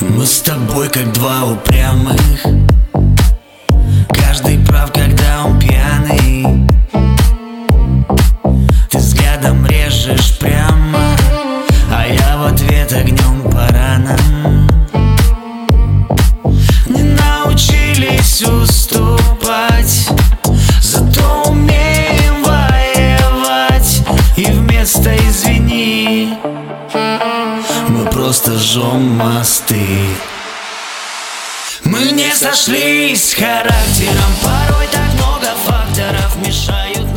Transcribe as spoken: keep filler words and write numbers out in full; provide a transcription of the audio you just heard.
Мы с тобой как два упрямых. Каждый прав, когда он пьяный. Ты взглядом режешь прямо, а я в ответ огнем по ранам. Не научились уступать, зато умеем воевать. И вместо «извини» мы просто жжем мосты. Мы не сошлись характером, порой так много факторов мешают